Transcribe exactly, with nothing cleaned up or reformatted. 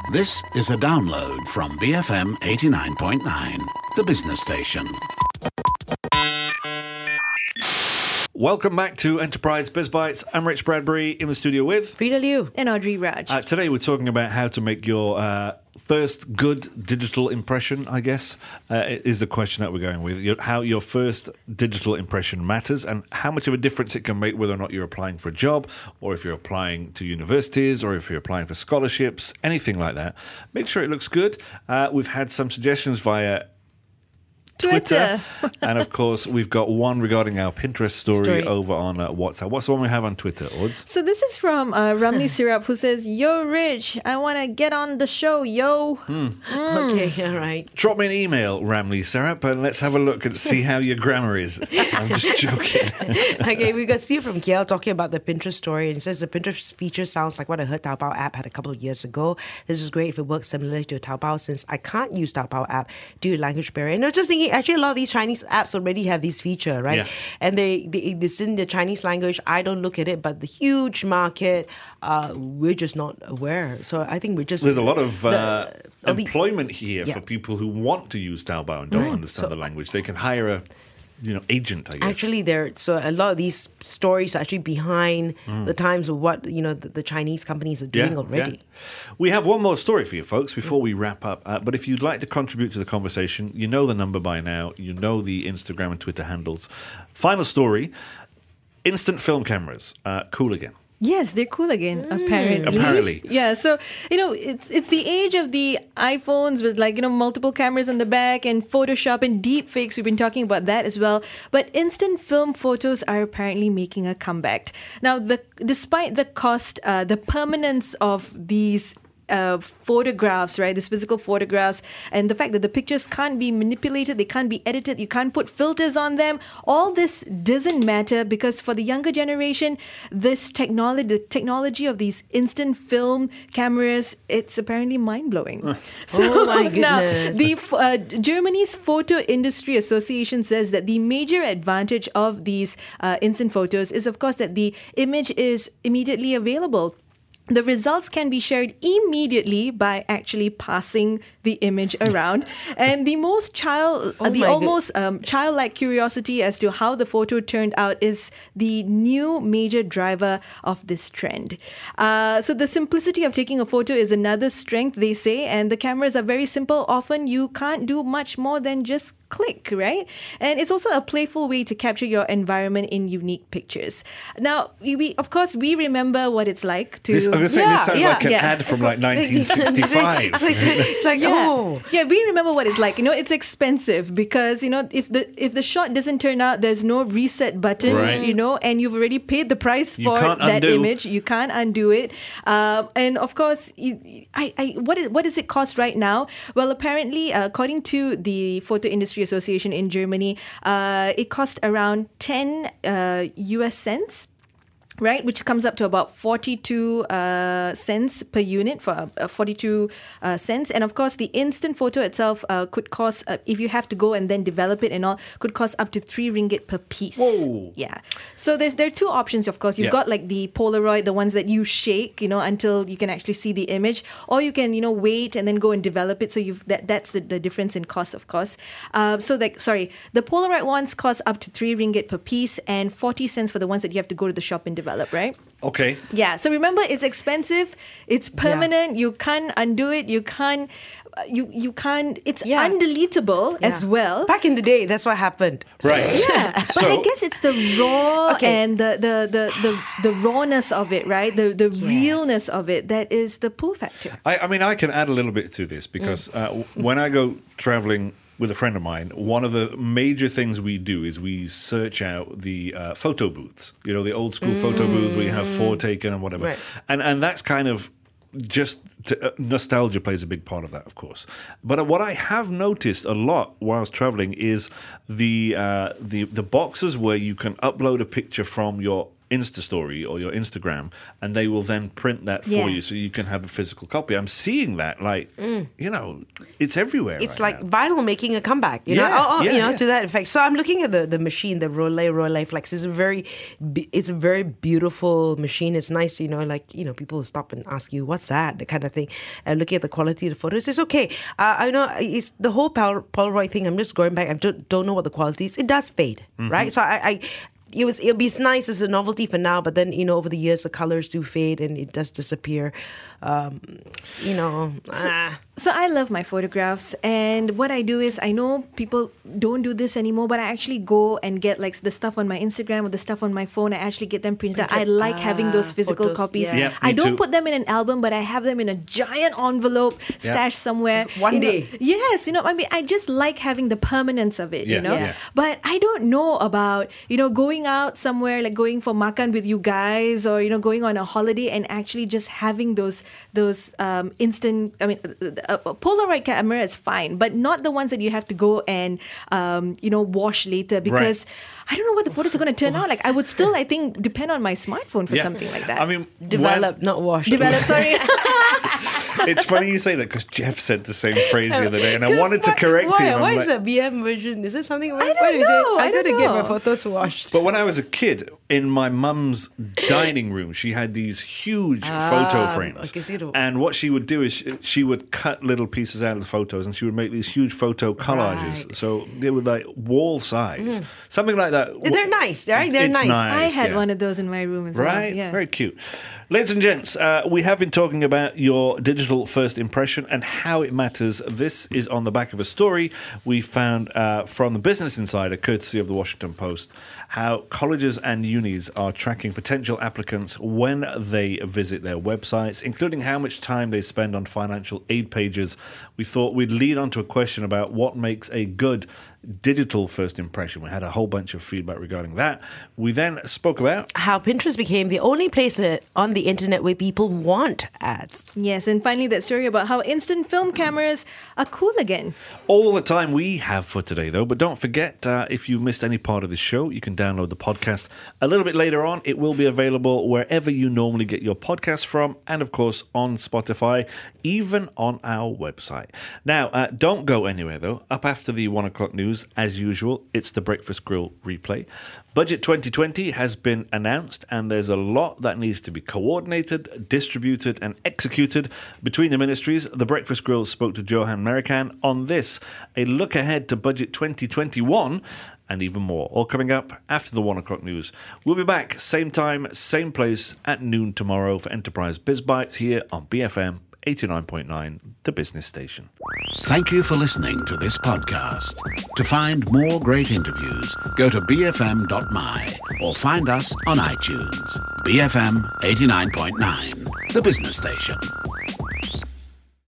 This is a download from B F M eighty-nine point nine, the business station. Welcome back to Enterprise Biz Bites. I'm Rich Bradbury in the studio with Frida Liu and Audrey Raj. Uh, today we're talking about how to make your uh, first good digital impression, I guess, uh, is the question that we're going with. Your, how your first digital impression matters and how much of a difference it can make whether or not you're applying for a job or if you're applying to universities or if you're applying for scholarships, anything like that. Make sure it looks good. Uh, we've had some suggestions via Twitter. Twitter. And of course, we've got one regarding our Pinterest story, story. over on uh, WhatsApp. What's the one we have on Twitter, Odds? So this is from uh, Ramli Syrup, who says, "Yo, Rich, I want to get on the show, yo." Hmm. Mm. Okay, all right. Drop me an email, Ramli Syrup, and let's have a look and see how your grammar is. I'm just joking. Okay, we got Steve from K L talking about the Pinterest story, and it says the Pinterest feature sounds like what I heard Taobao app had a couple of years ago. This is great if it works similarly to Taobao, since I can't use Taobao app due to language barrier. And I was just thinking, actually, a lot of these Chinese apps already have this feature, right? Yeah. And they, they it's in the Chinese language. I don't look at it, but the huge market, uh, we're just not aware. So I think we're just... There's a lot of uh, the, employment here yeah. for people who want to use Taobao and don't right. understand so, the language. They can hire a... you know, agent, I guess. Actually, there. So a lot of these stories are actually behind mm. the times of what, you know, the, the Chinese companies are doing yeah, already. Yeah. We have one more story for you, folks, before we wrap up. Uh, but if you'd like to contribute to the conversation, you know the number by now. You know the Instagram and Twitter handles. Final story, instant film cameras. Uh, cool again. Yes, they're cool again, mm. apparently. Apparently. Yeah, so, you know, it's it's the age of the iPhones with, like, you know, multiple cameras on the back and Photoshop and deep fakes. We've been talking about that as well. But instant film photos are apparently making a comeback. Now, the despite the cost, uh, the permanence of these Uh, photographs, right? These physical photographs, and the fact that the pictures can't be manipulated, they can't be edited, you can't put filters on them. All this doesn't matter because for the younger generation, this technology, the technology of these instant film cameras, it's apparently mind blowing. So oh my goodness! Now, the uh, Germany's Photo Industry Association says that the major advantage of these uh, instant photos is, of course, that the image is immediately available. The results can be shared immediately by actually passing the image around. And the most child, oh the almost um, childlike curiosity as to how the photo turned out is the new major driver of this trend. Uh, so the simplicity of taking a photo is another strength, they say, and the cameras are very simple. Often you can't do much more than just click, right? And it's also a playful way to capture your environment in unique pictures. Now, we, we of course, we remember what it's like to... This, I'm going to say yeah, this sounds yeah, like an yeah. ad from like nineteen sixty-five. It's like, yeah. oh. Yeah, we remember what it's like. You know, it's expensive because, you know, if the if the shot doesn't turn out, there's no reset button, right. you know, and you've already paid the price You for can't that undo. image. You can't undo it. Um, and of course, you, I, I, what, is, what does it cost right now? Well, apparently, uh, according to the Photo Industry Association in Germany, uh, it cost around ten uh, U S cents. Right, which comes up to about forty-two uh, cents per unit for uh, forty-two uh, cents. And of course, the instant photo itself uh, could cost, uh, if you have to go and then develop it and all, could cost up to three ringgit per piece. Whoa. Yeah. So there's there are two options, of course. You've Yeah. got like the Polaroid, the ones that you shake, you know, until you can actually see the image. Or you can, you know, wait and then go and develop it. So you've that that's the, the difference in cost, of course. Uh, so like, sorry, the Polaroid ones cost up to three ringgit per piece and forty cents for the ones that you have to go to the shop and develop. Right? Okay. Yeah. So remember, it's expensive. It's permanent. Yeah. You can't undo it. You can't. You you can't. It's yeah. undeletable yeah. as well. Back in the day, that's what happened. Right. Yeah. So, but I guess it's the raw okay. and the the, the, the the rawness of it, right? The the yes. realness of it that is the pull factor. I, I mean, I can add a little bit to this because mm. uh, when I go traveling with a friend of mine, one of the major things we do is we search out the uh, photo booths. You know, the old school mm. photo booths where you have four taken and whatever. Right. And and that's kind of just to, uh, nostalgia plays a big part of that, of course. But what I have noticed a lot whilst traveling is the uh, the the boxes where you can upload a picture from your Insta story or your Instagram, and they will then print that for Yeah. you so you can have a physical copy. I'm seeing that, like, you know, it's everywhere. It's right like now. vinyl making a comeback, you Yeah, know, oh, oh, yeah, you know, yeah. to that effect. So I'm looking at the, the machine, the Rolei Rolei Flex. It's a very, be- it's a very beautiful machine. It's nice, you know, like you know, people will stop and ask you, "What's that?" The kind of thing. And looking at the quality of the photos, it's okay. Uh, I know it's the whole Pol- Polaroid thing. I'm just going back. I don't, don't know what the quality is. It does fade, Mm-hmm. right? So I. I it was it'll be nice as a novelty for now, but then you know over the years the colors do fade and it does disappear. Um, you know, ah. So I love my photographs, and what I do is I know people don't do this anymore, but I actually go and get like the stuff on my Instagram or the stuff on my phone. I actually get them printed. I like having those Ah, physical photos, copies. yeah. Yeah, I me don't too. put them in an album, but I have them in a giant envelope stashed somewhere. One you know. day. Yes, you know, I mean, I just like having the permanence of it. Yeah, You know, yeah. but I don't know about you know going out somewhere like going for makan with you guys, or you know going on a holiday and actually just having those those um, instant. I mean, a, a Polaroid camera is fine, but not the ones that you have to go and um, you know wash later because I don't know what the photos are going to turn out like. I would still, I think, depend on my smartphone for Yeah. something like that. I mean, develop, not wash. develop. Sorry. when- it's funny you say that because Jeff said the same phrase the other day, and I wanted to Why- correct why, him. I'm Why like- is the B M version? Is there something? Why, don't why is know, it? I I'm going to don't get my know. photos washed. But when I was a kid, in my mum's dining room, she had these huge photo Ah, frames. okay, so you don't- And what she would do is she, she would cut little pieces out of the photos and she would make these huge photo collages. Right. So they were like wall size. Something like that. They're nice, right? They're It's nice. I had yeah. one of those in my room as well. Right? Yeah. Very cute. Ladies and gents, uh, we have been talking about your digital first impression and how it matters. This is on the back of a story we found uh, from the Business Insider, courtesy of the Washington Post, how colleges and unis are tracking potential applicants when they visit their websites, including how much time they spend on financial aid pages. We thought we'd lead on to a question about what makes a good digital first impression. We had a whole bunch of feedback regarding that. We then spoke about How Pinterest became the only place uh, on the internet where people want ads. Yes, and finally that story about how instant film cameras are cool again. all the time we have for today, though. But don't forget, uh, if you've missed any part of this show, you can download the podcast a little bit later on. It will be available wherever you normally get your podcasts from, and of course on Spotify, even on our website. Now, uh, don't go anywhere, though. Up after the one o'clock news, as usual, it's the Breakfast Grill replay. Budget twenty twenty has been announced, and there's a lot that needs to be coordinated, distributed, and executed between the ministries. The Breakfast Grill spoke to Johan Merican on this, a look ahead to Budget twenty twenty-one, and even more. All coming up after the one o'clock news. We'll be back same time, same place at noon tomorrow for Enterprise Biz Bites here on B F M eighty-nine point nine, the business station. Thank you for listening to this podcast. To find more great interviews, go to b f m dot m y or find us on iTunes. B F M eighty-nine point nine, the business station.